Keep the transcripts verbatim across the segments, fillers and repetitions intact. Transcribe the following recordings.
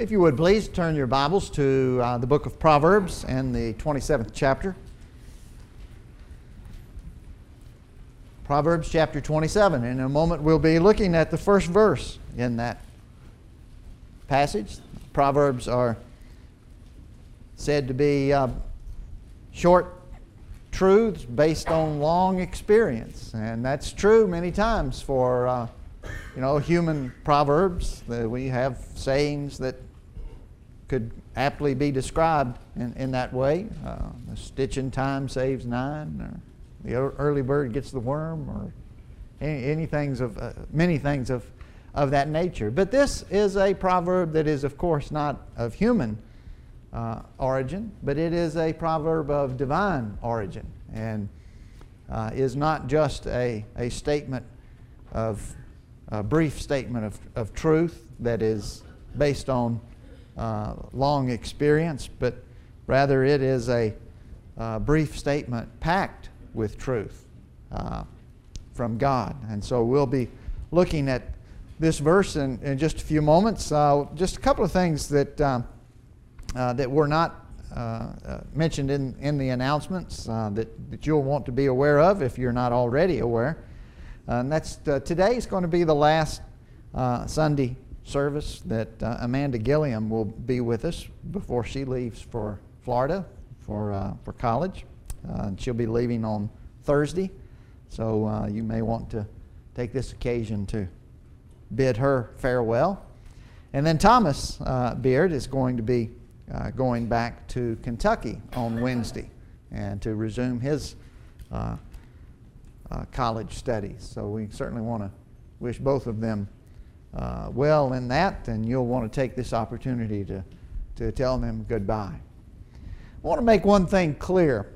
If you would please turn your Bibles to uh, the book of Proverbs and the twenty-seventh chapter. Proverbs chapter twenty-seven. In a moment we'll be looking at the first verse in that passage. Proverbs are said to be uh, short truths based on long experience, and that's true many times for uh, you know human proverbs. That we have sayings that could aptly be described in, in that way. Uh, a stitch in time saves nine, or the early bird gets the worm, or any, any things of uh, many things of of that nature. But this is a proverb that is, of course, not of human uh, origin, but it is a proverb of divine origin, and uh, is not just a a statement of a brief statement of, of truth that is based on uh, long experience, but rather it is a uh, brief statement packed with truth uh, from God. And so we'll be looking at this verse in, in just a few moments. Uh, just a couple of things that um, uh, that were not uh, uh, mentioned in, in the announcements uh, that, that you'll want to be aware of if you're not already aware. Uh, and that's uh, today is going to be the last uh, Sunday service that uh, Amanda Gilliam will be with us before she leaves for Florida for uh, for college. Uh, and she'll be leaving on Thursday, so uh, you may want to take this occasion to bid her farewell. And then Thomas uh, Beard is going to be uh, going back to Kentucky on Wednesday and to resume his uh, uh, college studies. So we certainly want to wish both of them uh, well in that, and you'll want to take this opportunity to, to tell them goodbye. I want to make one thing clear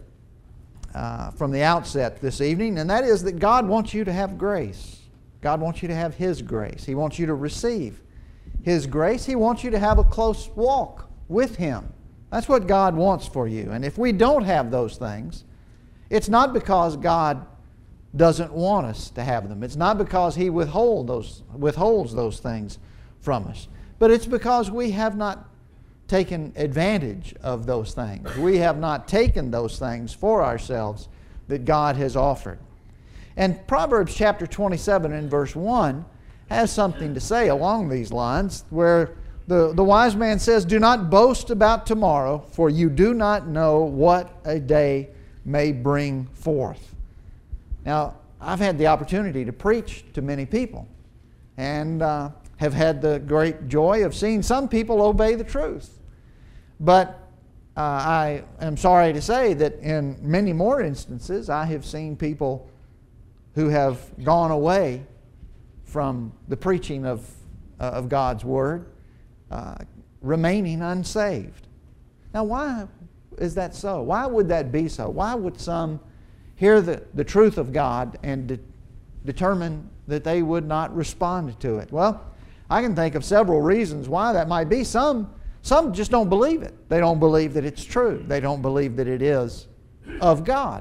uh, from the outset this evening, and that is that God wants you to have grace. God wants you to have His grace. He wants you to receive His grace. He wants you to have a close walk with Him. That's what God wants for you. And if we don't have those things, it's not because God doesn't want us to have them. It's not because He withhold those, withholds those things from us. But it's because we have not taken advantage of those things. We have not taken those things for ourselves that God has offered. And Proverbs chapter twenty-seven and verse one has something to say along these lines, where the, the wise man says, "Do not boast about tomorrow, for you do not know what a day may bring forth." Now, I've had the opportunity to preach to many people, and uh, have had the great joy of seeing some people obey the truth. But uh, I am sorry to say that in many more instances, I have seen people who have gone away from the preaching of, uh, of God's Word, uh, remaining unsaved. Now, why is that so? Why would that be so? Why would some hear the, the truth of God and de- determine that they would not respond to it? Well, I can think of several reasons why that might be. Some, some just don't believe it. They don't believe that it's true. They don't believe that it is of God.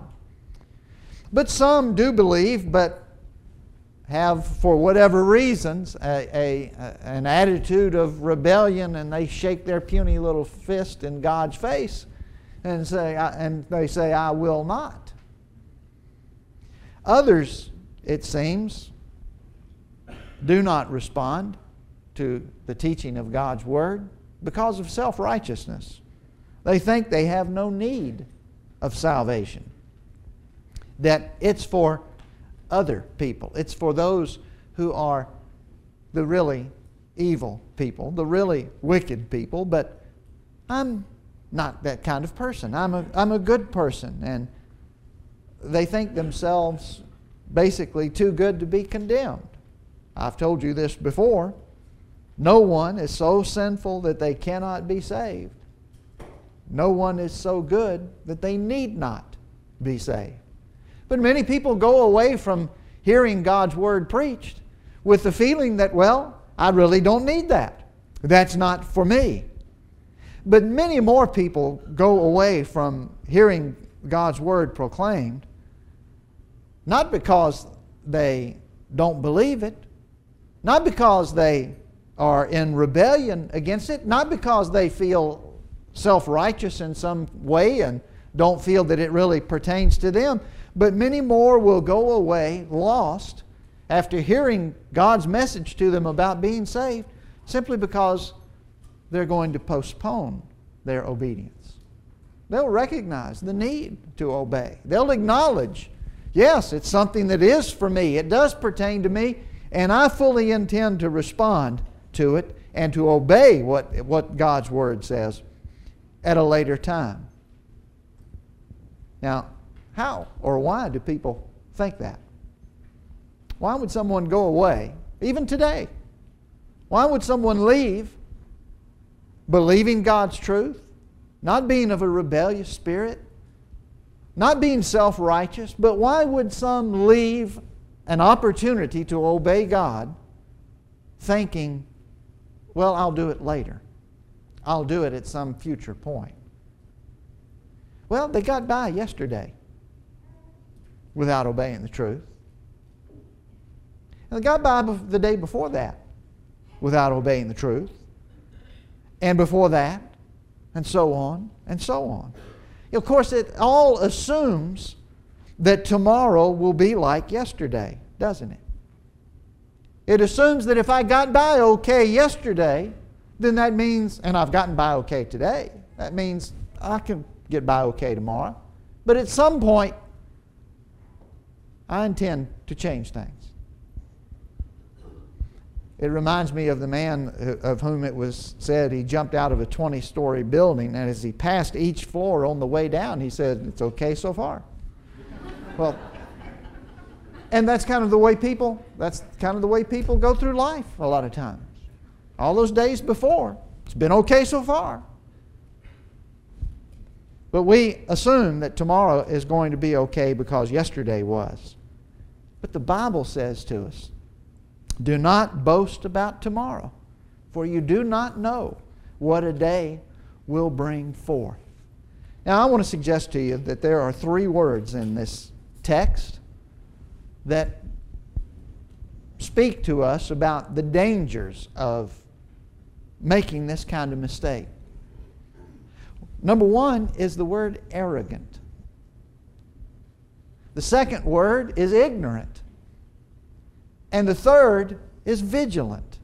But some do believe, but have, for whatever reasons, a, a, a, an attitude of rebellion, and they shake their puny little fist in God's face and say, and they say, "I will not." Others, it seems, do not respond to the teaching of God's Word because of self-righteousness. They think they have no need of salvation, that it's for other people. It's for those who are the really evil people, the really wicked people, but I'm not that kind of person. I'm a, I'm a good person, and they think themselves basically too good to be condemned. I've told you this before. No one is so sinful that they cannot be saved. No one is so good that they need not be saved. But many people go away from hearing God's Word preached with the feeling that, well, I really don't need that. That's not for me. But many more people go away from hearing God's Word proclaimed, not because they don't believe it, not because they are in rebellion against it, not because they feel self-righteous in some way and don't feel that it really pertains to them, but many more will go away lost after hearing God's message to them about being saved, simply because they're going to postpone their obedience. They'll recognize the need to obey. They'll acknowledge, yes, it's something that is for me. It does pertain to me, and I fully intend to respond to it and to obey what, what God's Word says at a later time. Now, how or why do people think that? Why would someone go away, even today? Why would someone leave believing God's truth, not being of a rebellious spirit, not being self-righteous, but why would some leave an opportunity to obey God thinking, well, I'll do it later. I'll do it at some future point. Well, they got by yesterday without obeying the truth. And they got by the day before that without obeying the truth. And before that, and so on, and so on. Of course, it all assumes that tomorrow will be like yesterday, doesn't it? It assumes that if I got by okay yesterday, then that means, and I've gotten by okay today, that means I can get by okay tomorrow. But at some point, I intend to change things. It reminds me of the man of whom it was said he jumped out of a twenty-story building, and as he passed each floor on the way down, he said, "It's okay so far." Well, and that's kind of the way people, that's kind of the way people go through life a lot of times. All those days before, it's been okay so far. But we assume that tomorrow is going to be okay because yesterday was. But the Bible says to us, do not boast about tomorrow, for you do not know what a day will bring forth. Now, I want to suggest to you that there are three words in this text that speak to us about the dangers of making this kind of mistake. Number one is the word arrogant. The second word is ignorant. And the third is vigilant.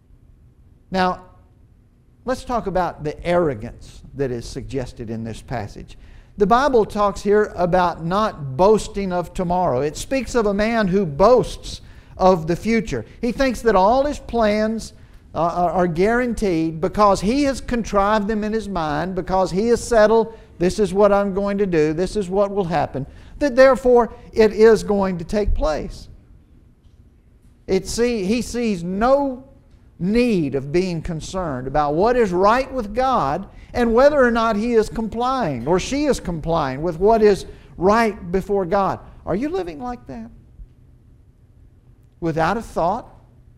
Now, let's talk about the arrogance that is suggested in this passage. The Bible talks here about not boasting of tomorrow. It speaks of a man who boasts of the future. He thinks that all his plans uh, are guaranteed because he has contrived them in his mind, because he has settled, this is what I'm going to do, this is what will happen, that therefore it is going to take place. It see, he sees no need of being concerned about what is right with God and whether or not he is complying or she is complying with what is right before God. Are you living like that? Without a thought,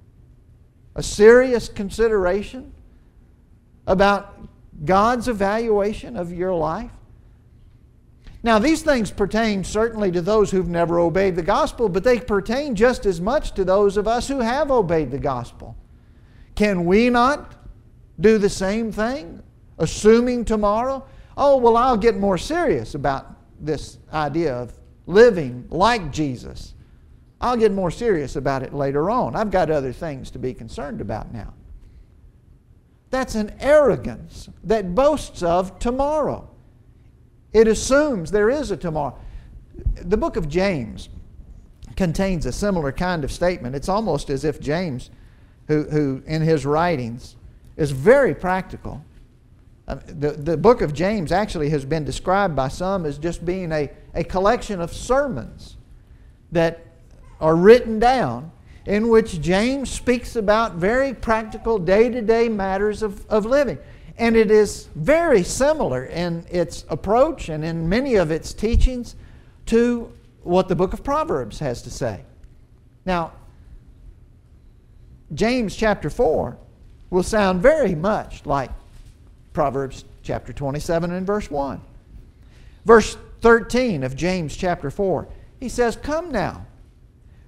a serious consideration about God's evaluation of your life? Now, these things pertain certainly to those who've never obeyed the gospel, but they pertain just as much to those of us who have obeyed the gospel. Can we not do the same thing, assuming tomorrow, oh, well, I'll get more serious about this idea of living like Jesus. I'll get more serious about it later on. I've got other things to be concerned about now. That's an arrogance that boasts of tomorrow. It assumes there is a tomorrow. The book of James contains a similar kind of statement. It's almost as if James, who, who in his writings is very practical. The, the book of James actually has been described by some as just being a, a collection of sermons that are written down in which James speaks about very practical day-to-day matters of, of living. And it is very similar in its approach and in many of its teachings to what the book of Proverbs has to say. Now, James chapter four will sound very much like Proverbs chapter twenty-seven and verse one. Verse thirteen of James chapter four, he says, "Come now,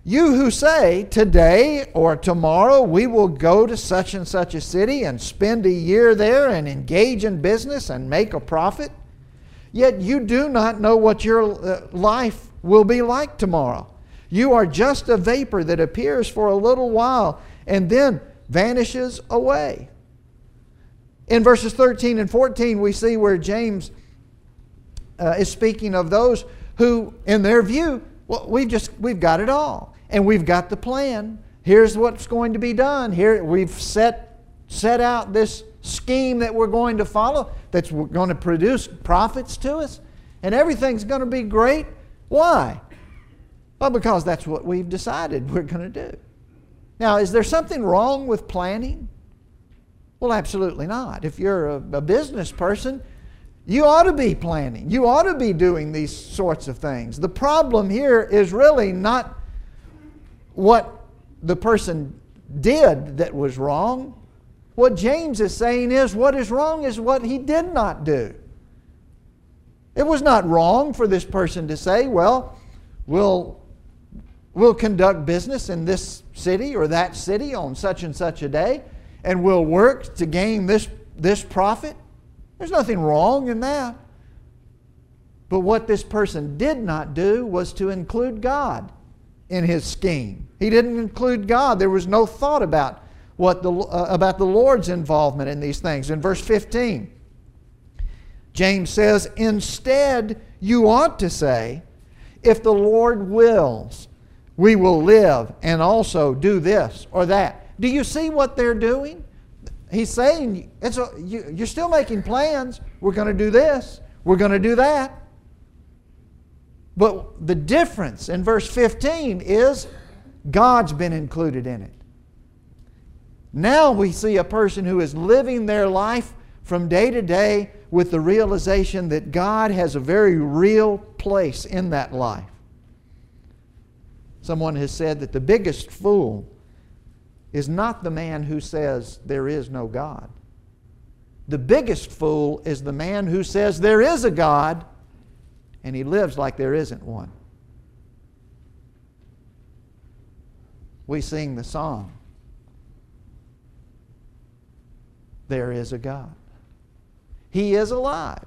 You who say, today or tomorrow we will go to such and such a city and spend a year there and engage in business and make a profit, yet you do not know what your life will be like tomorrow. You are just a vapor that appears for a little while and then vanishes away. In verses thirteen and fourteen, we see where James uh, is speaking of those who, in their view, well, we've just we've got it all, and we've got the plan. Here's what's going to be done. Here we've set set out this scheme that we're going to follow, that's going to produce profits to us, and everything's going to be great. Why? Well, because that's what we've decided we're going to do. Now, is there something wrong with planning? Well, absolutely not. If you're a, a business person, you ought to be planning. You ought to be doing these sorts of things. The problem here is really not what the person did that was wrong. What James is saying is what is wrong is what he did not do. It was not wrong for this person to say, well, we'll, we'll conduct business in this city or that city on such and such a day, and we'll work to gain this, this profit. There's nothing wrong in that. But what this person did not do was to include God in his scheme. He didn't include God. There was no thought about what the, uh, about the Lord's involvement in these things. In verse fifteen, James says, instead, you ought to say, if the Lord wills, we will live and also do this or that. Do you see what they're doing? He's saying, it's a, you, you're still making plans. We're going to do this. We're going to do that. But the difference in verse fifteen is God's been included in it. Now we see a person who is living their life from day to day with the realization that God has a very real place in that life. Someone has said that the biggest fool is not the man who says there is no God. The biggest fool is the man who says there is a God and he lives like there isn't one. We sing the song, there is a God. He is alive.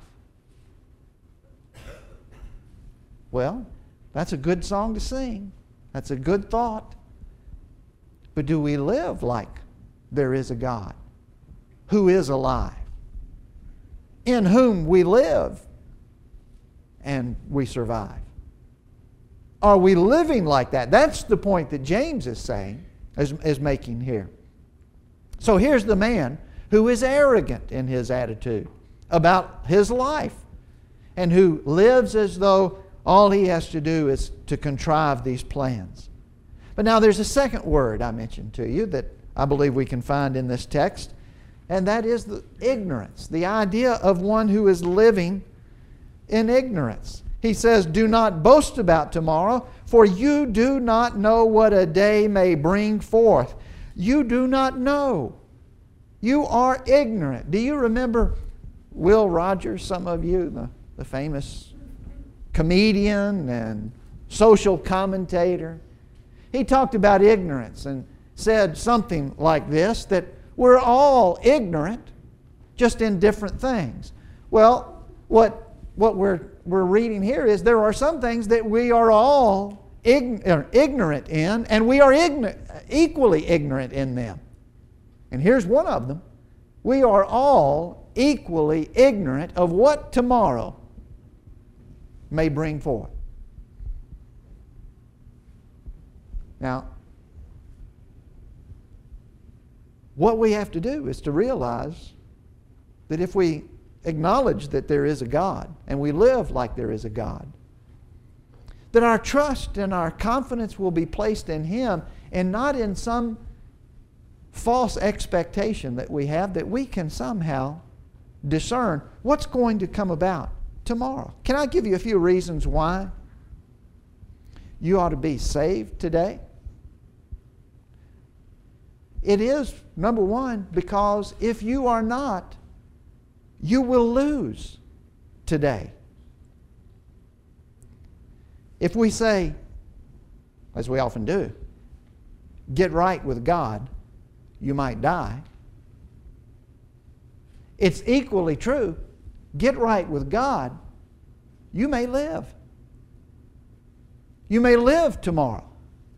Well, that's a good song to sing. That's a good thought. But do we live like there is a God who is alive, in whom we live and we survive? Are we living like that? That's the point that James is saying, is, is making here. So here's the man who is arrogant in his attitude about his life and who lives as though all he has to do is to contrive these plans. But now there's a second word I mentioned to you that I believe we can find in this text, and that is the ignorance, the idea of one who is living in ignorance. He says, do not boast about tomorrow, for you do not know what a day may bring forth. You do not know. You are ignorant. Do you remember Will Rogers, some of you, the, the famous comedian and social commentator? He talked about ignorance and said something like this, that we're all ignorant, just in different things. Well, what, what we're, we're reading here is there are some things that we are all ign- ignorant in, and we are ign- equally ignorant in them. And here's one of them. We are all equally ignorant of what tomorrow may bring forth. Now, what we have to do is to realize that if we acknowledge that there is a God and we live like there is a God, that our trust and our confidence will be placed in Him and not in some false expectation that we have that we can somehow discern what's going to come about tomorrow. Can I give you a few reasons why you ought to be saved today? It is, number one, because if you are not, you will lose today. If we say, as we often do, get right with God, you might die. It's equally true. Get right with God, you may live. You may live tomorrow.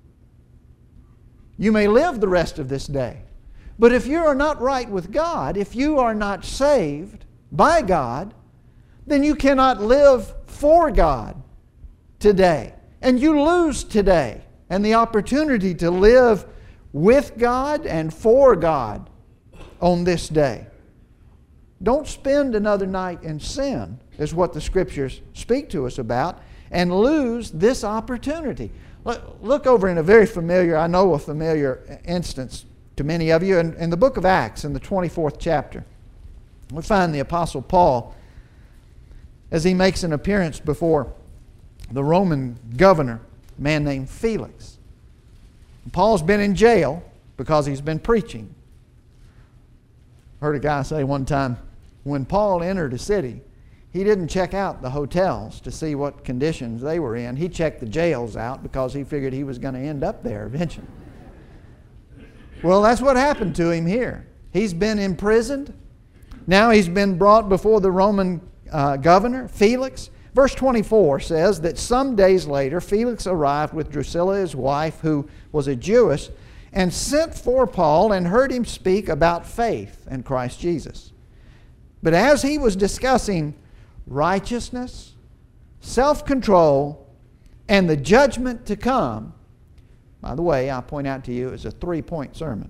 You may live the rest of this day. But if you are not right with God, if you are not saved by God, then you cannot live for God today. And you lose today and the opportunity to live with God and for God on this day. Don't spend another night in sin, is what the Scriptures speak to us about, and lose this opportunity. Look over in a very familiar, I know a familiar instance to many of you, in, in the book of Acts, in the twenty-fourth chapter. We find the Apostle Paul as he makes an appearance before the Roman governor, a man named Felix. Paul's been in jail because he's been preaching. I heard a guy say one time, when Paul entered a city, he didn't check out the hotels to see what conditions they were in. He checked the jails out because he figured he was going to end up there eventually. Well, that's what happened to him here. He's been imprisoned. Now he's been brought before the Roman uh, governor, Felix. Verse twenty-four says that some days later, Felix arrived with Drusilla, his wife, who was a Jewess, and sent for Paul and heard him speak about faith in Christ Jesus. But as he was discussing righteousness, self-control, and the judgment to come, by the way, I point out to you, it's a three-point sermon.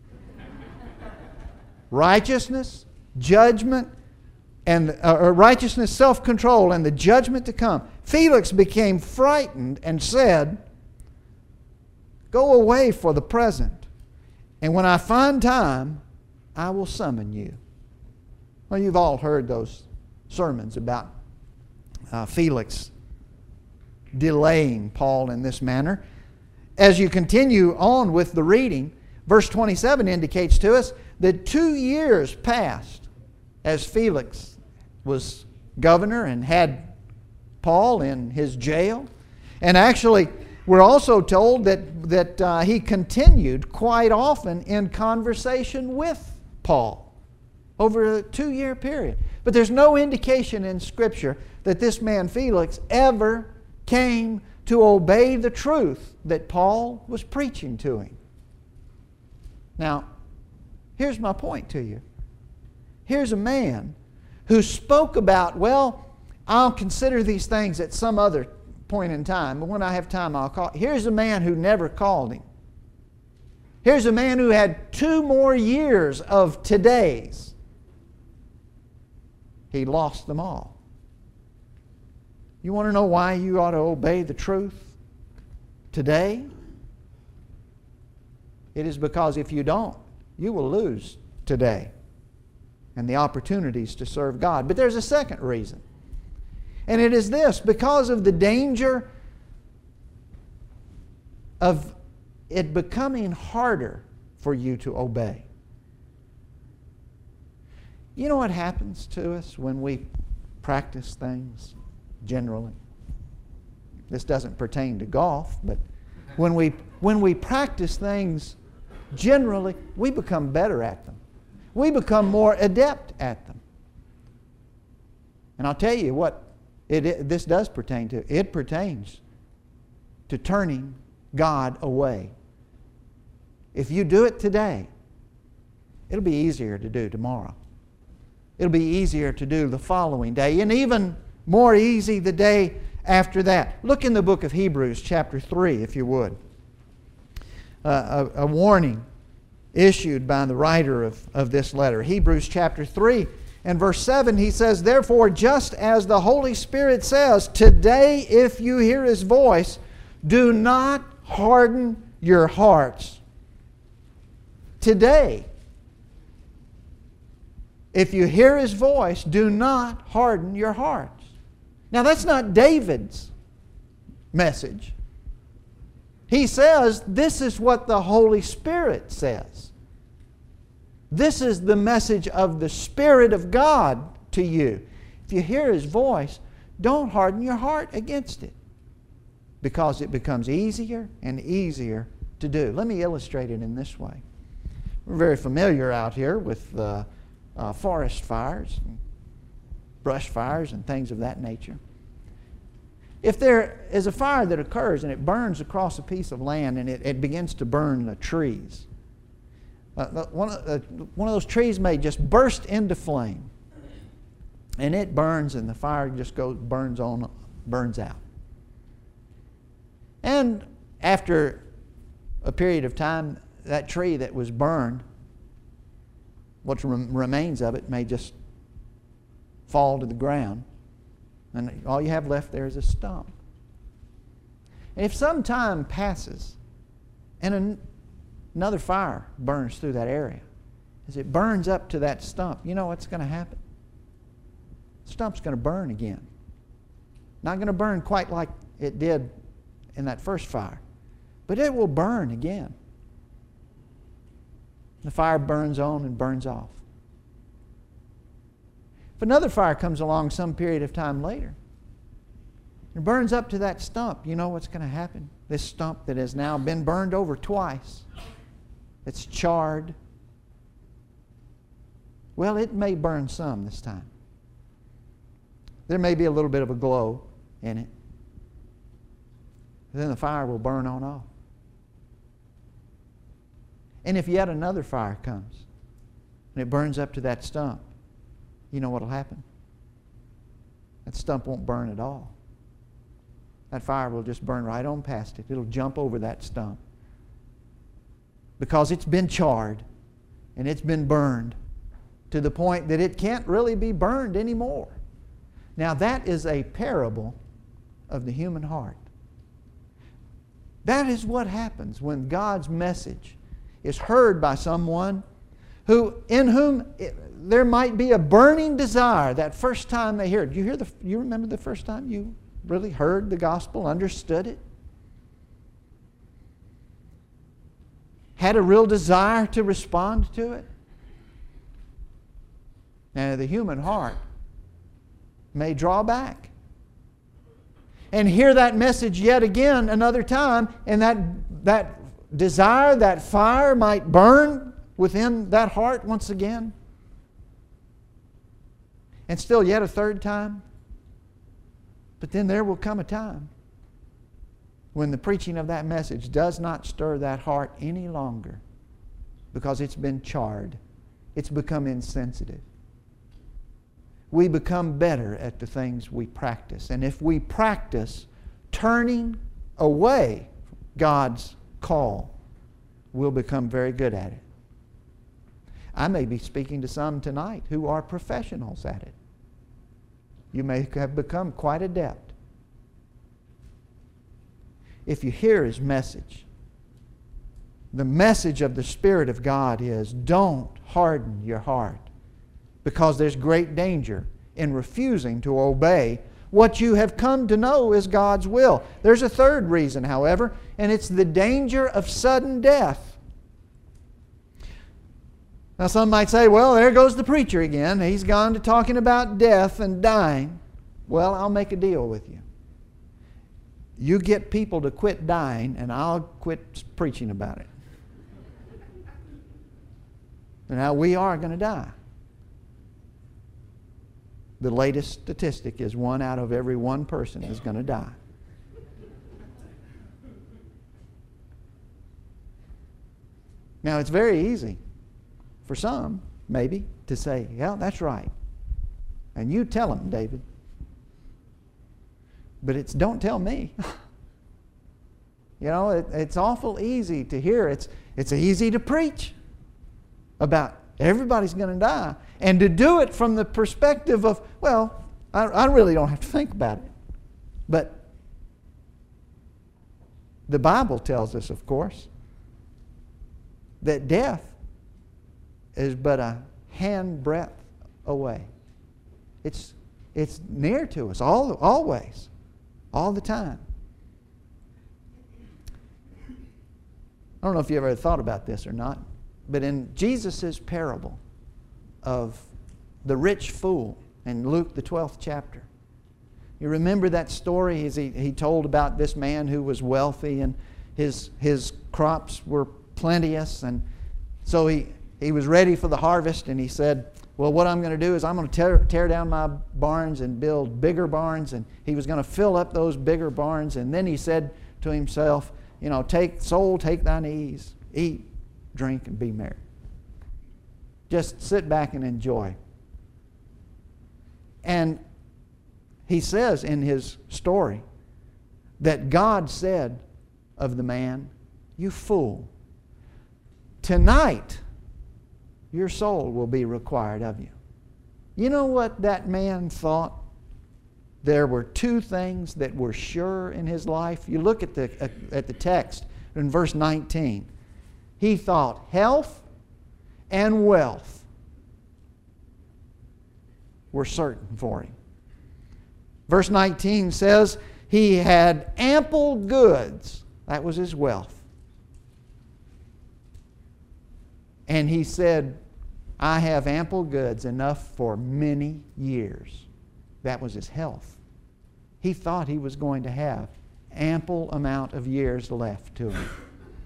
Righteousness, judgment, and uh, righteousness, self-control, and the judgment to come. Felix became frightened and said, "Go away for the present, and when I find time, I will summon you." Well, you've all heard those sermons about uh, Felix delaying Paul in this manner. As you continue on with the reading, verse twenty-seven indicates to us that two years passed as Felix was governor and had Paul in his jail. And actually, we're also told that, that uh, he continued quite often in conversation with Paul over a two-year period. But there's no indication in Scripture that this man Felix ever came to obey the truth that Paul was preaching to him. Now, here's my point to you. Here's a man who spoke about, well, I'll consider these things at some other point in time, but when I have time I'll call. Here's a man who never called him. Here's a man who had two more years of today's. He lost them all. You want to know why you ought to obey the truth today? It is because if you don't, you will lose today and the opportunities to serve God. But there's a second reason. And it is this: because of the danger of it becoming harder for you to obey. You know what happens to us when we practice things generally? This doesn't pertain to golf, but when we, when we practice things generally, we become better at them. We become more adept at them. And I'll tell you what it, it, this does pertain to. It pertains to turning God away. If you do it today, it'll be easier to do tomorrow. It'll be easier to do the following day, and even more easy the day after that. Look in the book of Hebrews chapter three, if you would. Uh, a, a warning issued by the writer of, of this letter. Hebrews chapter three and verse seven, he says, "Therefore, just as the Holy Spirit says, today if you hear His voice, do not harden your hearts." Today, if you hear His voice, do not harden your hearts. Now, that's not David's message. He says this is what the Holy Spirit says. This is the message of the Spirit of God to you. If you hear His voice, don't harden your heart against it. because it becomes easier and easier to do. Let me illustrate it in this way. We're very familiar out here with uh, uh, forest fires, and brush fires, and things of that nature. If there is a fire that occurs and it burns across a piece of land and it, it begins to burn the trees, uh, one, of, uh, one of those trees may just burst into flame, and it burns, and the fire just goes burns on, burns out. And after a period of time, that tree that was burned, what remains of it may just fall to the ground, and all you have left there is a stump. And if some time passes and an, another fire burns through that area, as it burns up to that stump, you know what's going to happen? The stump's going to burn again. Not going to burn quite like it did in that first fire, but it will burn again. The fire burns on and burns off. If another fire comes along some period of time later, it burns up to that stump, you know what's going to happen? This stump that has now been burned over twice, it's charred. Well, it may burn some this time. There may be a little bit of a glow in it. Then the fire will burn on off. And if yet another fire comes and it burns up to that stump, you know what will happen? That stump won't burn at all. That fire will just burn right on past it. It'll jump over that stump because it's been charred and it's been burned to the point that it can't really be burned anymore. Now that is a parable of the human heart. That is what happens when God's message is heard by someone who, in whom it, there might be a burning desire that first time they hear it. You hear the, you remember the first time you really heard the gospel, understood it? Had a real desire to respond to it? Now, the human heart may draw back and hear that message yet again another time, and that, that desire, that fire might burn within that heart once again. And still yet a third time. But then there will come a time when the preaching of that message does not stir that heart any longer because it's been charred. It's become insensitive. We become better at the things we practice. And if we practice turning away God's call, we'll become very good at it. I may be speaking to some tonight who are professionals at it. You may have become quite adept. If you hear His message, the message of the Spirit of God is, don't harden your heart, because there's great danger in refusing to obey what you have come to know is God's will. There's a third reason, however, and it's the danger of sudden death. Now some might say, well, there goes the preacher again. He's gone to talking about death and dying. Well, I'll make a deal with you. You get people to quit dying, and I'll quit preaching about it. Now, we are going to die. The latest statistic is one out of every one person is going to die. Now, it's very easy for some, maybe, to say, yeah, that's right. And you tell them, David. But it's, don't tell me. You know, it, it's awful easy to hear. It's, it's easy to preach about everybody's going to die. And to do it from the perspective of, well, I, I really don't have to think about it. But the Bible tells us, of course, that death is but a handbreadth away. It's, it's near to us, all, always, all the time. I don't know if you ever thought about this or not, but in Jesus' parable of the rich fool in Luke, the twelfth chapter, You remember that story as he, he told about this man who was wealthy and his, his crops were plenteous, and so he, he was ready for the harvest, and he said, well, what I'm going to do is I'm going to tear, tear down my barns and build bigger barns, and he was going to fill up those bigger barns, and then he said to himself, you know, take soul, take thine ease, eat, drink, and be merry. Just sit back and enjoy. And he says in his story that God said of the man, you fool, tonight your soul will be required of you. You know what that man thought? There were two things that were sure in his life. You look at the, at the text in verse nineteen. He thought health and wealth were certain for him. Verse nineteen says he had ample goods. That was his wealth. And he said, I have ample goods enough for many years. That was his health. He thought he was going to have ample amount of years left to him.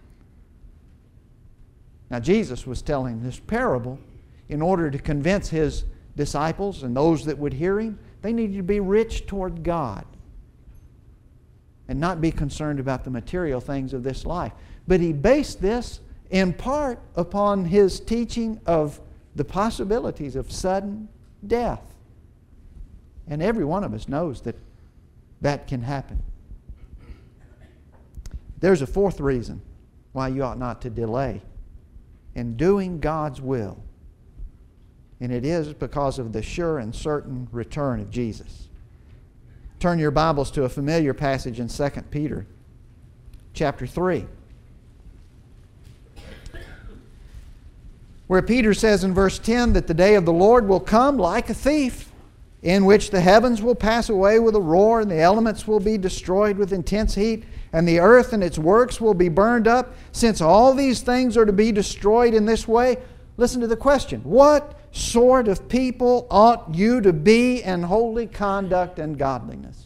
Now Jesus was telling this parable in order to convince his disciples and those that would hear him, they needed to be rich toward God and not be concerned about the material things of this life. But he based this in part upon his teaching of the possibilities of sudden death. And every one of us knows that that can happen. There's a fourth reason why you ought not to delay in doing God's will. And it is because of the sure and certain return of Jesus. Turn your Bibles to a familiar passage in Second Peter chapter three. Where Peter says in verse ten that the day of the Lord will come like a thief, in which the heavens will pass away with a roar, and the elements will be destroyed with intense heat, and the earth and its works will be burned up. Since all these things are to be destroyed in this way, listen to the question. What sort of people ought you to be in holy conduct and godliness?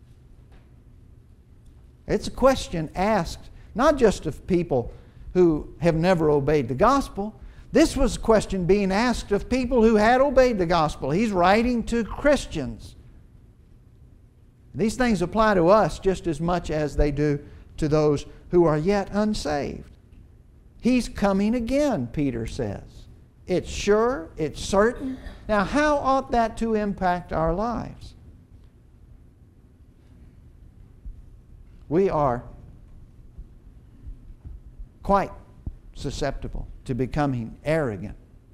It's a question asked not just of people who have never obeyed the gospel. This was a question being asked of people who had obeyed the gospel. He's writing to Christians. These things apply to us just as much as they do to those who are yet unsaved. He's coming again, Peter says. It's sure, it's certain. Now, how ought that to impact our lives? We are quite susceptible to becoming arrogant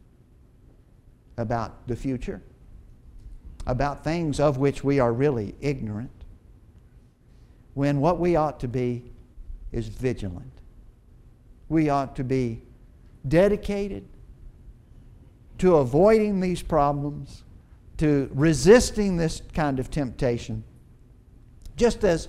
about the future, about things of which we are really ignorant, when what we ought to be is vigilant. We ought to be dedicated to avoiding these problems, to resisting this kind of temptation. Just as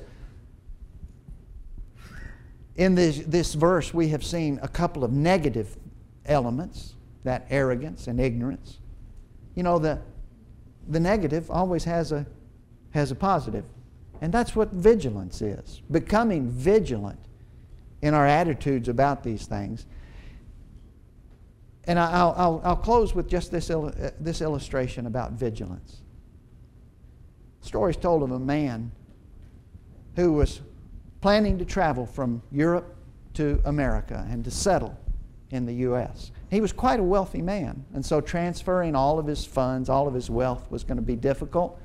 in this, this verse we have seen a couple of negative elements, that arrogance and ignorance. You know, the, the negative always has a, has a positive. And that's what vigilance is. Becoming vigilant in our attitudes about these things. And I'll, I'll, I'll close with just this, il- this illustration about vigilance. The story's told of a man who was planning to travel from Europe to America and to settle in the U S He was quite a wealthy man, and so transferring all of his funds, all of his wealth was going to be difficult.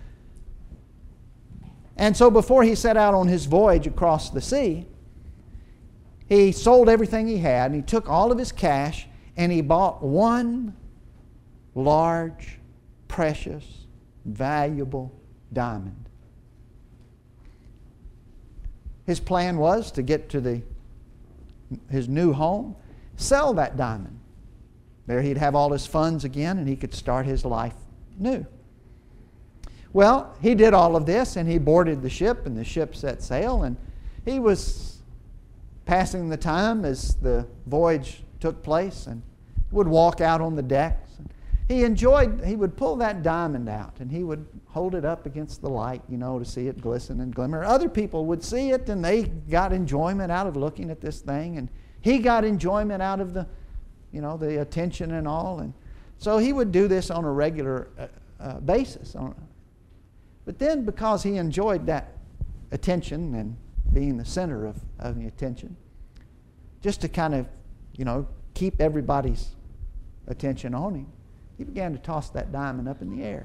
And so before he set out on his voyage across the sea, he sold everything he had, and he took all of his cash, and he bought one large, precious, valuable diamond. His plan was to get to the, his new home, sell that diamond. There he'd have all his funds again, and he could start his life new. Well, he did all of this, and he boarded the ship, and the ship set sail, and he was passing the time as the voyage took place, and would walk out on the decks. And he enjoyed, he would pull that diamond out and he would hold it up against the light, you know, to see it glisten and glimmer. Other people would see it and they got enjoyment out of looking at this thing, and he got enjoyment out of the, you know, the attention and all. And so he would do this on a regular uh, uh, basis. But then, because he enjoyed that attention and being the center of, of the attention, just to kind of, you know, keep everybody's attention on him, he began to toss that diamond up in the air.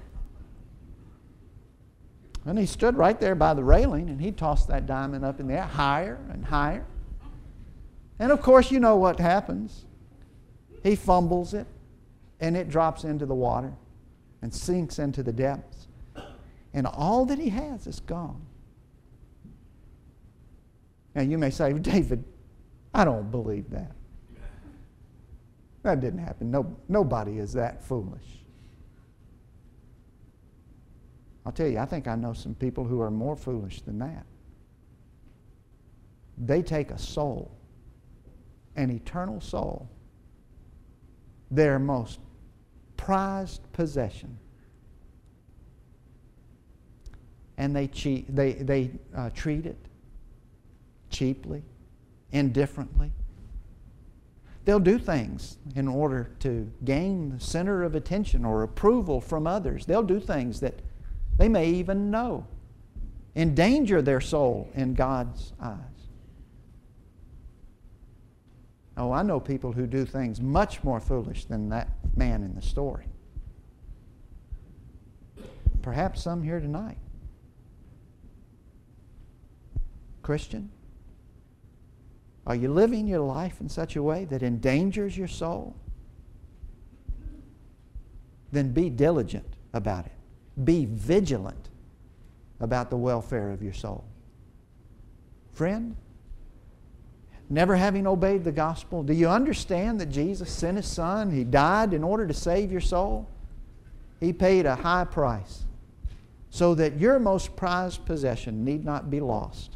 And he stood right there by the railing, and he tossed that diamond up in the air higher and higher. And of course, you know what happens. He fumbles it, and it drops into the water and sinks into the depths. And all that he has is gone. Now you may say, David, I don't believe that. That didn't happen. No, nobody is that foolish. I'll tell you, I think I know some people who are more foolish than that. They take a soul, an eternal soul, their most prized possession, and they cheat, they, they uh, treat it cheaply, indifferently. They'll do things in order to gain the center of attention or approval from others. They'll do things that they may even know endanger their soul in God's eyes. Oh, I know people who do things much more foolish than that man in the story. Perhaps some here tonight. Christian, are you living your life in such a way that endangers your soul? Then be diligent about it. Be vigilant about the welfare of your soul. Friend, never having obeyed the gospel, do you understand that Jesus sent His Son? He died in order to save your soul. He paid a high price so that your most prized possession need not be lost.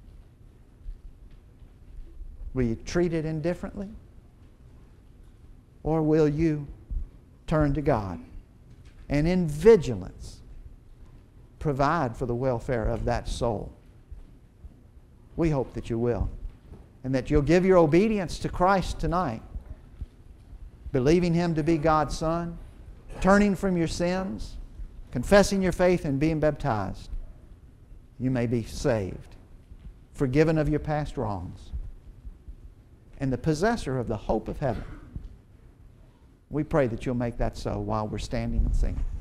Will you treat it indifferently? Or will you turn to God and in vigilance provide for the welfare of that soul? We hope that you will, and that you'll give your obedience to Christ tonight, believing Him to be God's Son, turning from your sins, confessing your faith and being baptized. You may be saved, forgiven of your past wrongs, and the possessor of the hope of heaven. We pray that you'll make that so while we're standing and singing.